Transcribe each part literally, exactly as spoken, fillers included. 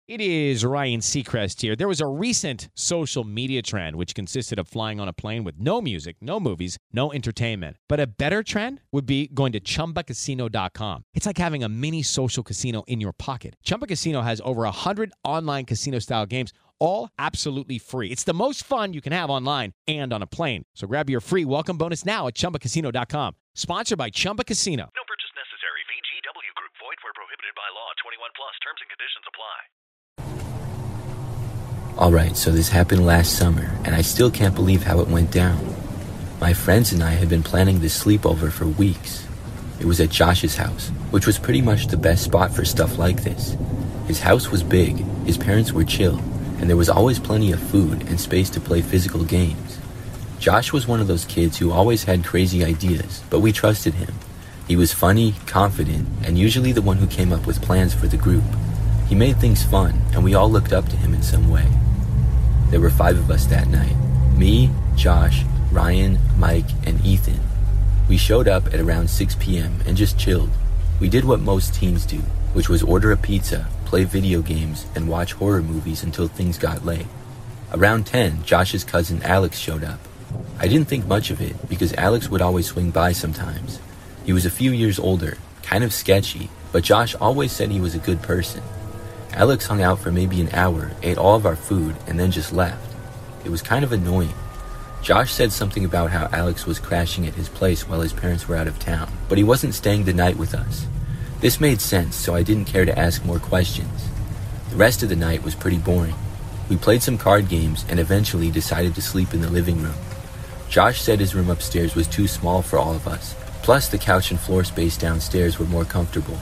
It is Ryan Seacrest here. There was a recent social media trend which consisted of flying on a plane with no music, no movies, no entertainment. But a better trend would be going to Chumba Casino dot com. It's like having a mini social casino in your pocket. Chumba Casino has over one hundred online casino-style games, all absolutely free. It's the most fun you can have online and on a plane. So grab your free welcome bonus now at Chumba Casino dot com. Sponsored by Chumba Casino. No purchase necessary. V G W Group. Void where prohibited by law. twenty-one plus. Terms and conditions apply. Alright, so this happened last summer, and I still can't believe how it went down. My friends and I had been planning this sleepover for weeks. It was at Josh's house, which was pretty much the best spot for stuff like this. His house was big, his parents were chill, and there was always plenty of food and space to play physical games. Josh was one of those kids who always had crazy ideas, but we trusted him. He was funny, confident, and usually the one who came up with plans for the group. He made things fun, and we all looked up to him in some way. There were five of us that night. Me, Josh, Ryan, Mike, and Ethan. We showed up at around six p.m. and just chilled. We did what most teens do, which was order a pizza, play video games, and watch horror movies until things got late. Around ten, Josh's cousin Alex showed up. I didn't think much of it because Alex would always swing by sometimes. He was a few years older, kind of sketchy, but Josh always said he was a good person. Alex hung out for maybe an hour, ate all of our food, and then just left. It was kind of annoying. Josh said something about how Alex was crashing at his place while his parents were out of town, but he wasn't staying the night with us. This made sense, so I didn't care to ask more questions. The rest of the night was pretty boring. We played some card games and eventually decided to sleep in the living room. Josh said his room upstairs was too small for all of us, plus the couch and floor space downstairs were more comfortable.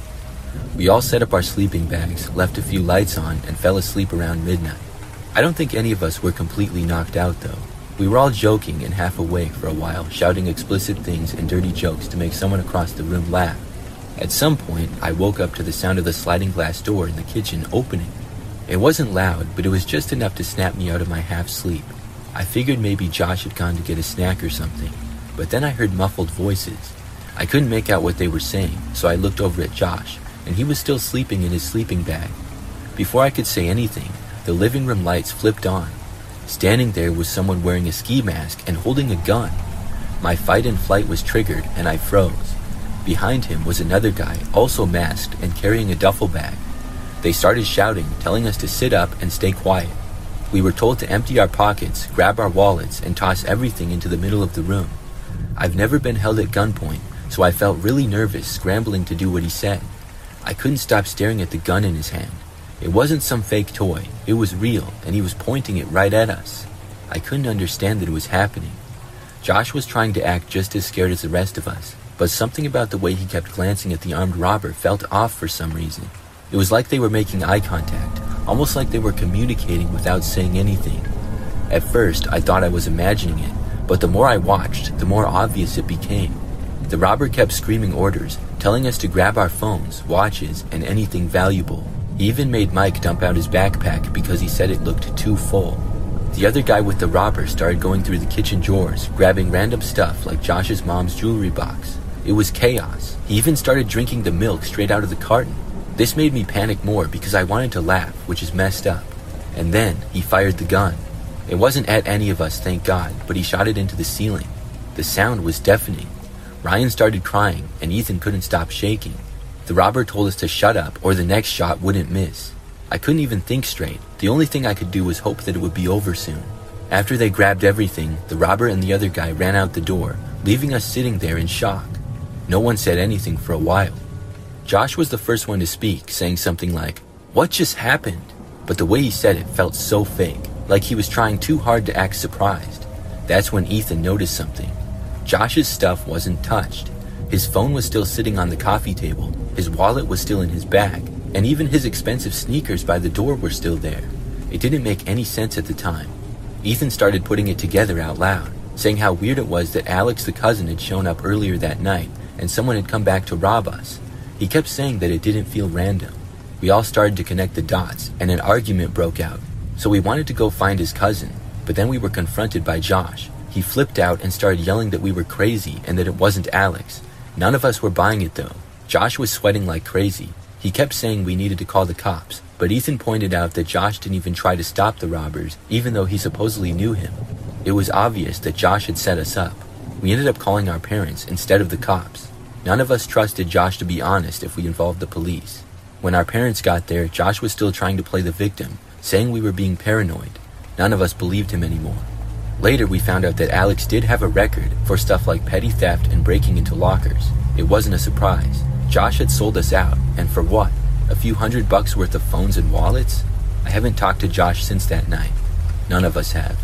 We all set up our sleeping bags, left a few lights on, and fell asleep around midnight. I don't think any of us were completely knocked out though. We were all joking and half awake for a while, shouting explicit things and dirty jokes to make someone across the room laugh. At some point, I woke up to the sound of the sliding glass door in the kitchen opening. It wasn't loud, but it was just enough to snap me out of my half-sleep. I figured maybe Josh had gone to get a snack or something, but then I heard muffled voices. I couldn't make out what they were saying, so I looked over at Josh, and he was still sleeping in his sleeping bag. Before I could say anything, the living room lights flipped on. Standing there was someone wearing a ski mask and holding a gun. My fight and flight was triggered, and I froze. Behind him was another guy, also masked and carrying a duffel bag. They started shouting, telling us to sit up and stay quiet. We were told to empty our pockets, grab our wallets, and toss everything into the middle of the room. I've never been held at gunpoint, so I felt really nervous, scrambling to do what he said. I couldn't stop staring at the gun in his hand. It wasn't some fake toy. It was real, and he was pointing it right at us. I couldn't understand that it was happening. Josh was trying to act just as scared as the rest of us, but something about the way he kept glancing at the armed robber felt off for some reason. It was like they were making eye contact, almost like they were communicating without saying anything. At first, I thought I was imagining it, but the more I watched, the more obvious it became. The robber kept screaming orders, telling us to grab our phones, watches, and anything valuable. He even made Mike dump out his backpack because he said it looked too full. The other guy with the robber started going through the kitchen drawers, grabbing random stuff like Josh's mom's jewelry box. It was chaos. He even started drinking the milk straight out of the carton. This made me panic more because I wanted to laugh, which is messed up. And then he fired the gun. It wasn't at any of us, thank God, but he shot it into the ceiling. The sound was deafening. Ryan started crying, and Ethan couldn't stop shaking. The robber told us to shut up or the next shot wouldn't miss. I couldn't even think straight. The only thing I could do was hope that it would be over soon. After they grabbed everything, the robber and the other guy ran out the door, leaving us sitting there in shock. No one said anything for a while. Josh was the first one to speak, saying something like, "What just happened?" But the way he said it felt so fake, like he was trying too hard to act surprised. That's when Ethan noticed something. Josh's stuff wasn't touched. His phone was still sitting on the coffee table, his wallet was still in his bag, and even his expensive sneakers by the door were still there. It didn't make any sense at the time. Ethan started putting it together out loud, saying how weird it was that Alex the cousin had shown up earlier that night and someone had come back to rob us. He kept saying that it didn't feel random. We all started to connect the dots, and an argument broke out. So we wanted to go find his cousin, but then we were confronted by Josh. He flipped out and started yelling that we were crazy and that it wasn't Alex. None of us were buying it though. Josh was sweating like crazy. He kept saying we needed to call the cops, but Ethan pointed out that Josh didn't even try to stop the robbers, even though he supposedly knew him. It was obvious that Josh had set us up. We ended up calling our parents instead of the cops. None of us trusted Josh to be honest if we involved the police. When our parents got there, Josh was still trying to play the victim, saying we were being paranoid. None of us believed him anymore. Later, we found out that Alex did have a record for stuff like petty theft and breaking into lockers. It wasn't a surprise. Josh had sold us out, and for what? A few hundred bucks worth of phones and wallets? I haven't talked to Josh since that night. None of us have.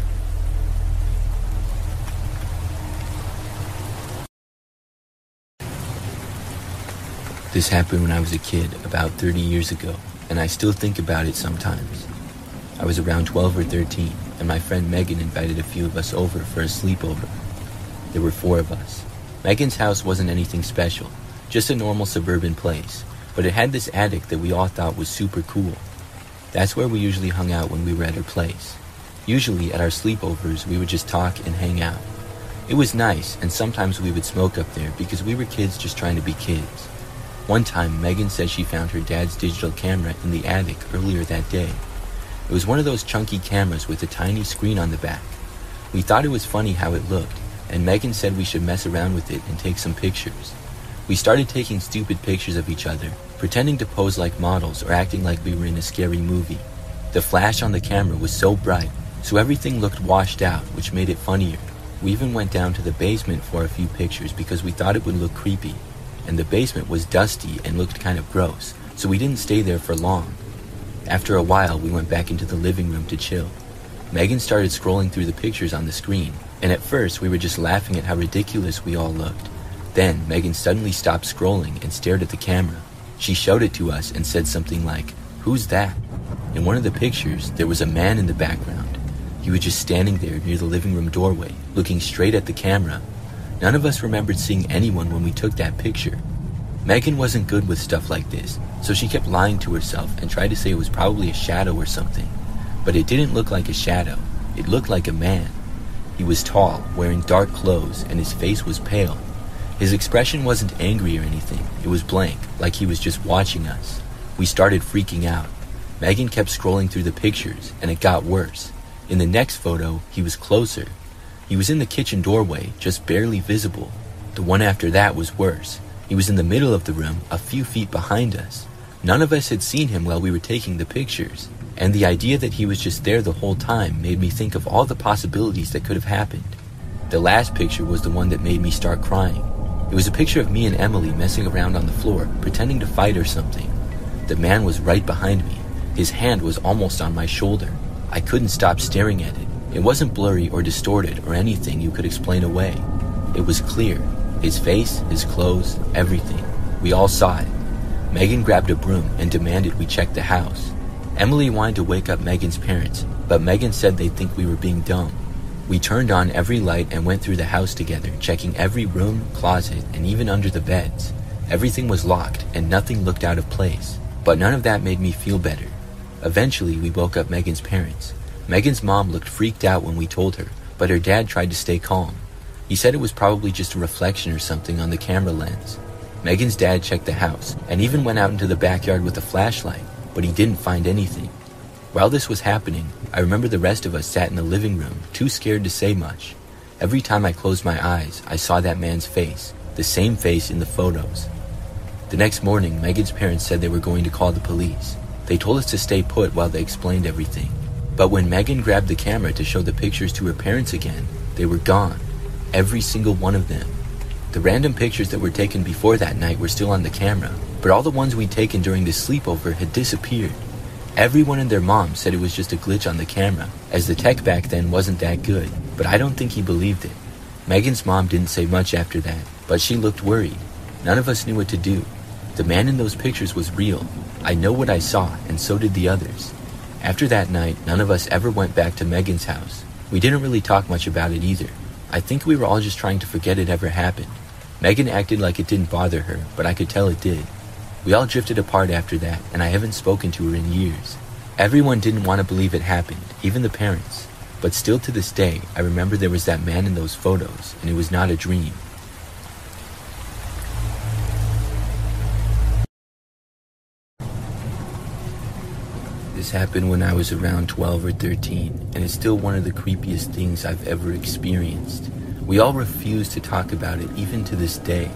This happened when I was a kid, about thirty years ago, and I still think about it sometimes. I was around twelve or thirteen, and my friend Megan invited a few of us over for a sleepover. There were four of us. Megan's house wasn't anything special, just a normal suburban place, but it had this attic that we all thought was super cool. That's where we usually hung out when we were at her place. Usually at our sleepovers, we would just talk and hang out. It was nice, and sometimes we would smoke up there because we were kids just trying to be kids. One time, Megan said she found her dad's digital camera in the attic earlier that day. It was one of those chunky cameras with a tiny screen on the back. We thought it was funny how it looked, and Megan said we should mess around with it and take some pictures. We started taking stupid pictures of each other, pretending to pose like models or acting like we were in a scary movie. The flash on the camera was so bright, so everything looked washed out, which made it funnier. We even went down to the basement for a few pictures because we thought it would look creepy. And the basement was dusty and looked kind of gross, so we didn't stay there for long. After a while, we went back into the living room to chill. Megan started scrolling through the pictures on the screen, and at first we were just laughing at how ridiculous we all looked. Then Megan suddenly stopped scrolling and stared at the camera. She showed it to us and said something like, "Who's that?" In one of the pictures, there was a man in the background. He was just standing there near the living room doorway, looking straight at the camera. None of us remembered seeing anyone when we took that picture. Megan wasn't good with stuff like this, so she kept lying to herself and tried to say it was probably a shadow or something. But it didn't look like a shadow. It looked like a man. He was tall, wearing dark clothes, and his face was pale. His expression wasn't angry or anything. It was blank, like he was just watching us. We started freaking out. Megan kept scrolling through the pictures, and it got worse. In the next photo, he was closer. He was in the kitchen doorway, just barely visible. The one after that was worse. He was in the middle of the room, a few feet behind us. None of us had seen him while we were taking the pictures, and the idea that he was just there the whole time made me think of all the possibilities that could have happened. The last picture was the one that made me start crying. It was a picture of me and Emily messing around on the floor, pretending to fight or something. The man was right behind me. His hand was almost on my shoulder. I couldn't stop staring at it. It wasn't blurry or distorted or anything you could explain away. It was clear. His face, his clothes, everything. We all saw it. Megan grabbed a broom and demanded we check the house. Emily wanted to wake up Megan's parents, but Megan said they'd think we were being dumb. We turned on every light and went through the house together, checking every room, closet, and even under the beds. Everything was locked and nothing looked out of place, but none of that made me feel better. Eventually, we woke up Megan's parents. Megan's mom looked freaked out when we told her, but her dad tried to stay calm. He said it was probably just a reflection or something on the camera lens. Megan's dad checked the house and even went out into the backyard with a flashlight, but he didn't find anything. While this was happening, I remember the rest of us sat in the living room, too scared to say much. Every time I closed my eyes, I saw that man's face, the same face in the photos. The next morning, Megan's parents said they were going to call the police. They told us to stay put while they explained everything. But when Megan grabbed the camera to show the pictures to her parents again, they were gone. Every single one of them. The random pictures that were taken before that night were still on the camera, but all the ones we'd taken during the sleepover had disappeared. Everyone and their mom said it was just a glitch on the camera, as the tech back then wasn't that good, but I don't think he believed it. Megan's mom didn't say much after that, but she looked worried. None of us knew what to do. The man in those pictures was real. I know what I saw, and so did the others. After that night, none of us ever went back to Megan's house. We didn't really talk much about it either. I think we were all just trying to forget it ever happened. Megan acted like it didn't bother her, but I could tell it did. We all drifted apart after that, and I haven't spoken to her in years. Everyone didn't want to believe it happened, even the parents. But still to this day, I remember there was that man in those photos, and it was not a dream. happened when I was around twelve or thirteen, and it's still one of the creepiest things I've ever experienced. We all refuse to talk about it, even to this day.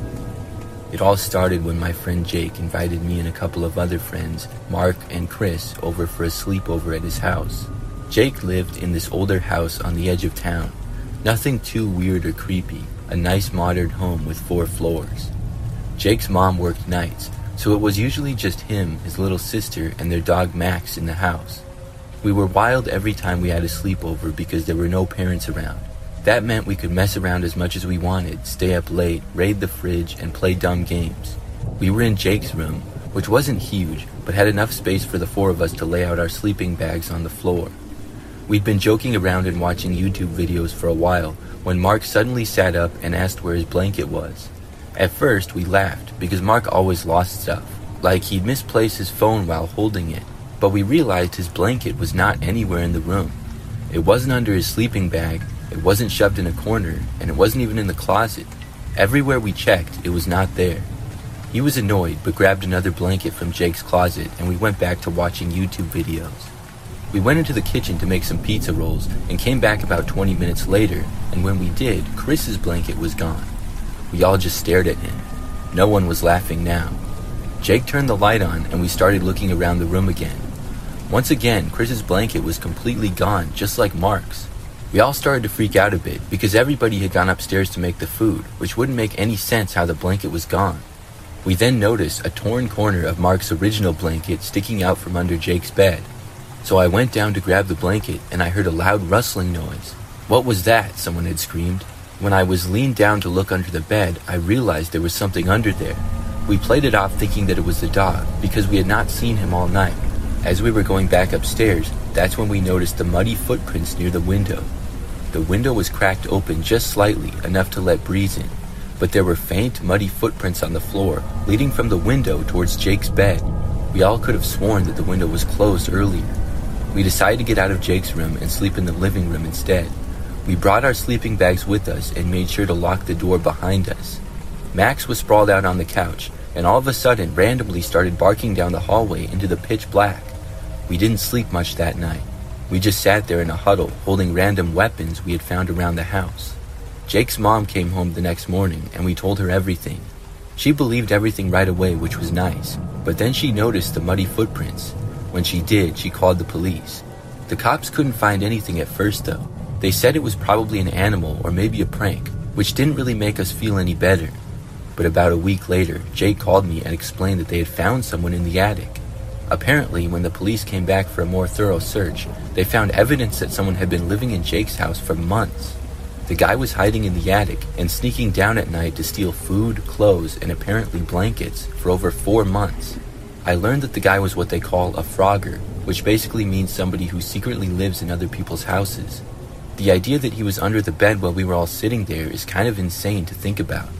It all started when my friend Jake invited me and a couple of other friends, Mark and Chris, over for a sleepover at his house. Jake lived in this older house on the edge of town. Nothing too weird or creepy, a nice modern home with four floors. Jake's mom worked nights, so it was usually just him, his little sister, and their dog Max in the house. We were wild every time we had a sleepover because there were no parents around. That meant we could mess around as much as we wanted, stay up late, raid the fridge, and play dumb games. We were in Jake's room, which wasn't huge, but had enough space for the four of us to lay out our sleeping bags on the floor. We'd been joking around and watching YouTube videos for a while when Mark suddenly sat up and asked where his blanket was. At first, we laughed because Mark always lost stuff, like he'd misplaced his phone while holding it, but we realized his blanket was not anywhere in the room. It wasn't under his sleeping bag, it wasn't shoved in a corner, and it wasn't even in the closet. Everywhere we checked, it was not there. He was annoyed, but grabbed another blanket from Jake's closet, and we went back to watching YouTube videos. We went into the kitchen to make some pizza rolls, and came back about twenty minutes later, and when we did, Chris's blanket was gone. We all just stared at him. No one was laughing now. Jake turned the light on, and we started looking around the room again. Once again, Chris's blanket was completely gone, just like Mark's. We all started to freak out a bit because everybody had gone upstairs to make the food, which wouldn't make any sense how the blanket was gone. We then noticed a torn corner of Mark's original blanket sticking out from under Jake's bed. So I went down to grab the blanket and I heard a loud rustling noise. "What was that?" someone had screamed. When I was leaned down to look under the bed, I realized there was something under there. We played it off thinking that it was the dog because we had not seen him all night. As we were going back upstairs, that's when we noticed the muddy footprints near the window. The window was cracked open just slightly, enough to let breeze in, but there were faint, muddy footprints on the floor, leading from the window towards Jake's bed. We all could have sworn that the window was closed earlier. We decided to get out of Jake's room and sleep in the living room instead. We brought our sleeping bags with us and made sure to lock the door behind us. Max was sprawled out on the couch, and all of a sudden randomly started barking down the hallway into the pitch black. We didn't sleep much that night. We just sat there in a huddle, holding random weapons we had found around the house. Jake's mom came home the next morning, and we told her everything. She believed everything right away, which was nice, but then she noticed the muddy footprints. When she did, she called the police. The cops couldn't find anything at first, though. They said it was probably an animal or maybe a prank, which didn't really make us feel any better. But about a week later, Jake called me and explained that they had found someone in the attic. Apparently, when the police came back for a more thorough search, they found evidence that someone had been living in Jake's house for months. The guy was hiding in the attic and sneaking down at night to steal food, clothes, and apparently blankets for over four months. I learned that the guy was what they call a frogger, which basically means somebody who secretly lives in other people's houses. The idea that he was under the bed while we were all sitting there is kind of insane to think about.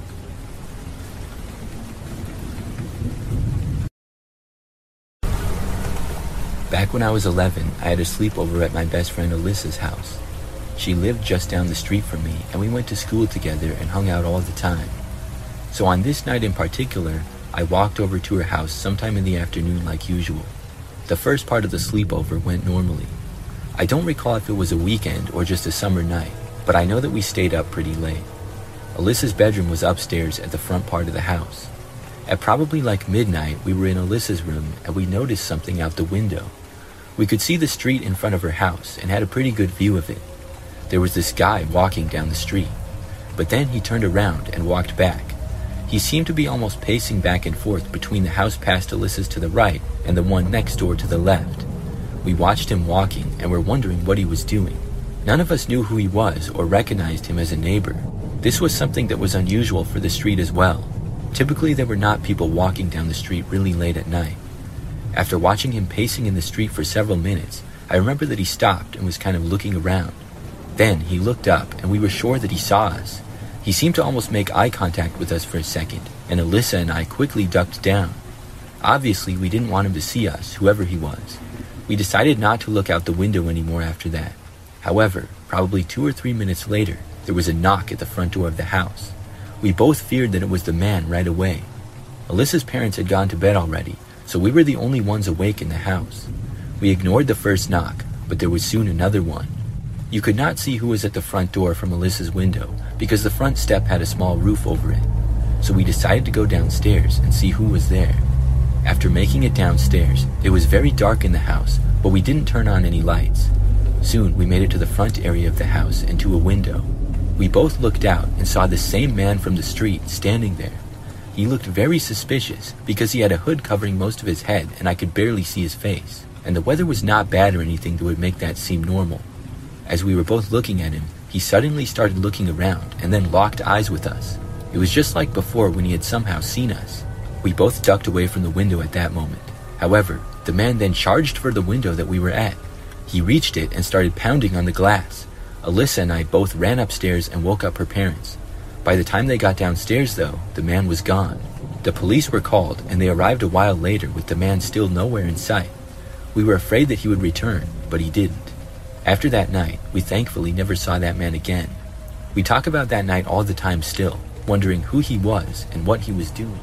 Back when I was eleven, I had a sleepover at my best friend Alyssa's house. She lived just down the street from me, and we went to school together and hung out all the time. So on this night in particular, I walked over to her house sometime in the afternoon like usual. The first part of the sleepover went normally. I don't recall if it was a weekend or just a summer night, but I know that we stayed up pretty late. Alyssa's bedroom was upstairs at the front part of the house. At probably like midnight, we were in Alyssa's room and we noticed something out the window. We could see the street in front of her house and had a pretty good view of it. There was this guy walking down the street, but then he turned around and walked back. He seemed to be almost pacing back and forth between the house past Alyssa's to the right and the one next door to the left. We watched him walking and were wondering what he was doing. None of us knew who he was or recognized him as a neighbor. This was something that was unusual for the street as well. Typically, there were not people walking down the street really late at night. After watching him pacing in the street for several minutes, I remember that he stopped and was kind of looking around. Then he looked up and we were sure that he saw us. He seemed to almost make eye contact with us for a second, and Alyssa and I quickly ducked down. Obviously, we didn't want him to see us, whoever he was. We decided not to look out the window anymore after that. However, probably two or three minutes later, there was a knock at the front door of the house. We both feared that it was the man right away. Alyssa's parents had gone to bed already, so we were the only ones awake in the house. We ignored the first knock, but there was soon another one. You could not see who was at the front door from Alyssa's window because the front step had a small roof over it. So we decided to go downstairs and see who was there. After making it downstairs, it was very dark in the house, but we didn't turn on any lights. Soon we made it to the front area of the house and to a window. We both looked out and saw the same man from the street standing there. He looked very suspicious because he had a hood covering most of his head and I could barely see his face. And the weather was not bad or anything that would make that seem normal. As we were both looking at him, he suddenly started looking around and then locked eyes with us. It was just like before when he had somehow seen us. We both ducked away from the window at that moment. However, the man then charged for the window that we were at. He reached it and started pounding on the glass. Alyssa and I both ran upstairs and woke up her parents. By the time they got downstairs though, the man was gone. The police were called and they arrived a while later with the man still nowhere in sight. We were afraid that he would return, but he didn't. After that night, we thankfully never saw that man again. We talk about that night all the time still, wondering who he was and what he was doing.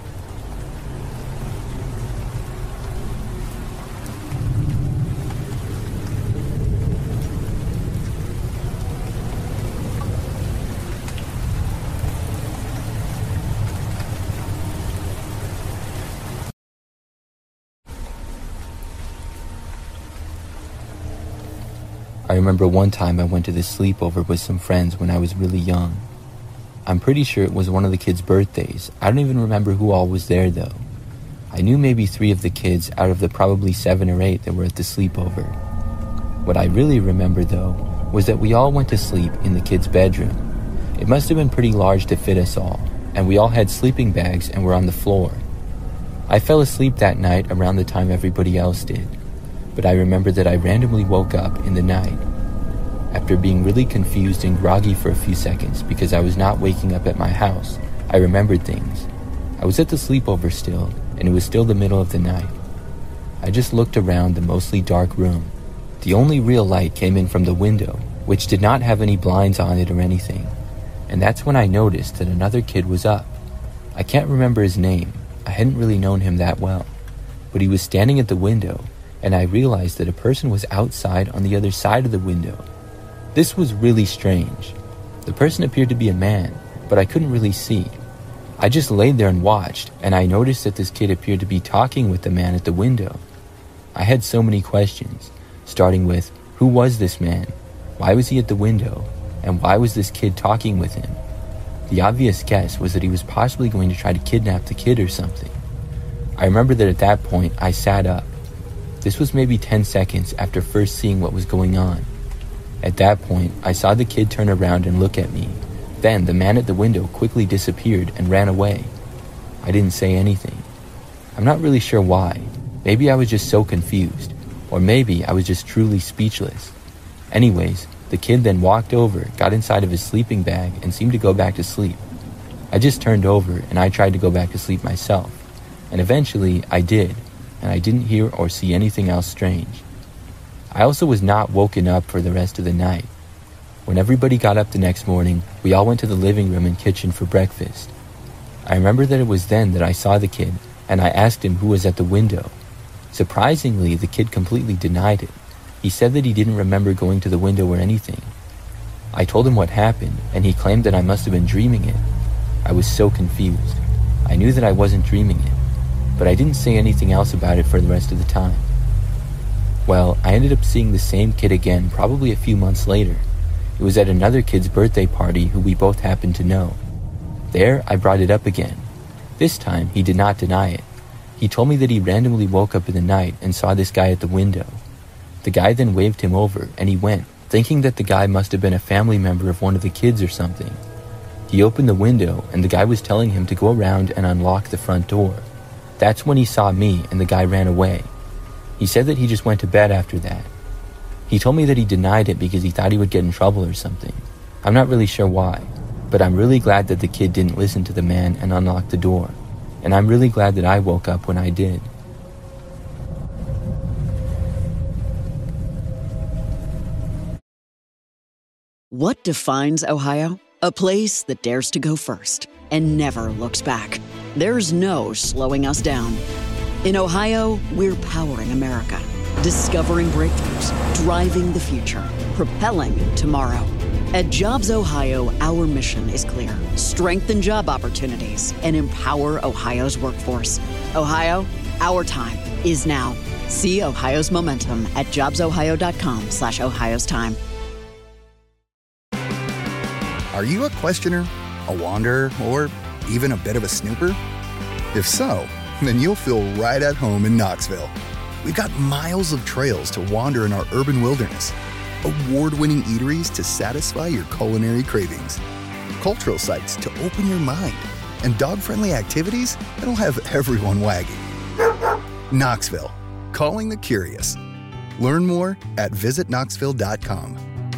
I remember one time I went to this sleepover with some friends when I was really young. I'm pretty sure it was one of the kids' birthdays. I don't even remember who all was there though. I knew maybe three of the kids out of the probably seven or eight that were at the sleepover. What I really remember though was that we all went to sleep in the kids' bedroom. It must have been pretty large to fit us all, and we all had sleeping bags and were on the floor. I fell asleep that night around the time everybody else did. But I remember that I randomly woke up in the night. After being really confused and groggy for a few seconds because I was not waking up at my house, I remembered things. I was at the sleepover still, and it was still the middle of the night. I just looked around the mostly dark room. The only real light came in from the window, which did not have any blinds on it or anything. And that's when I noticed that another kid was up. I can't remember his name. I hadn't really known him that well. But he was standing at the window, and I realized that a person was outside on the other side of the window. This was really strange. The person appeared to be a man, but I couldn't really see. I just laid there and watched, and I noticed that this kid appeared to be talking with the man at the window. I had so many questions, starting with, who was this man? Why was he at the window? And why was this kid talking with him? The obvious guess was that he was possibly going to try to kidnap the kid or something. I remember that at that point, I sat up. This was maybe ten seconds after first seeing what was going on. At that point, I saw the kid turn around and look at me. Then the man at the window quickly disappeared and ran away. I didn't say anything. I'm not really sure why. Maybe I was just so confused. Or maybe I was just truly speechless. Anyways, the kid then walked over, got inside of his sleeping bag, and seemed to go back to sleep. I just turned over and I tried to go back to sleep myself. And eventually, I did. And I didn't hear or see anything else strange. I also was not woken up for the rest of the night. When everybody got up the next morning, we all went to the living room and kitchen for breakfast. I remember that it was then that I saw the kid, and I asked him who was at the window. Surprisingly, the kid completely denied it. He said that he didn't remember going to the window or anything. I told him what happened, and he claimed that I must have been dreaming it. I was so confused. I knew that I wasn't dreaming it, but I didn't say anything else about it for the rest of the time. Well, I ended up seeing the same kid again probably a few months later. It was at another kid's birthday party who we both happened to know. There, I brought it up again. This time, he did not deny it. He told me that he randomly woke up in the night and saw this guy at the window. The guy then waved him over, and he went, thinking that the guy must have been a family member of one of the kids or something. He opened the window, and the guy was telling him to go around and unlock the front door. That's when he saw me, and the guy ran away. He said that he just went to bed after that. He told me that he denied it because he thought he would get in trouble or something. I'm not really sure why, but I'm really glad that the kid didn't listen to the man and unlock the door. And I'm really glad that I woke up when I did. What defines Ohio? A place that dares to go first and never looks back. There's no slowing us down. In Ohio, we're powering America, Discovering breakthroughs, driving the future, propelling tomorrow. At Jobs Ohio, our mission is clear. Strengthen job opportunities and empower Ohio's workforce. Ohio, our time is now. See Ohio's momentum at jobsohio.com slash Ohio's time. Are you a questioner, a wanderer, or even a bit of a snooper? If so, then you'll feel right at home in Knoxville. We've got miles of trails to wander in our urban wilderness, award-winning eateries to satisfy your culinary cravings, cultural sites to open your mind, and dog-friendly activities that'll have everyone wagging. Knoxville, calling the curious. Learn more at visit knoxville dot com.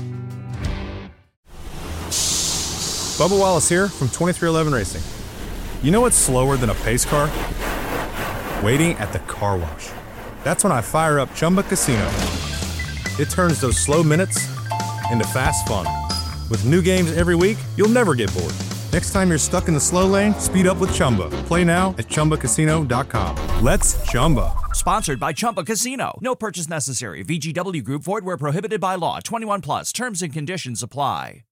Bubba Wallace here from twenty-three eleven Racing. You know what's slower than a pace car? Waiting at the car wash. That's when I fire up Chumba Casino. It turns those slow minutes into fast fun. With new games every week, you'll never get bored. Next time you're stuck in the slow lane, speed up with Chumba. Play now at chumba casino dot com. Let's Chumba. Sponsored by Chumba Casino. No purchase necessary. V G W Group. Void where prohibited by law. twenty-one plus. Terms and conditions apply.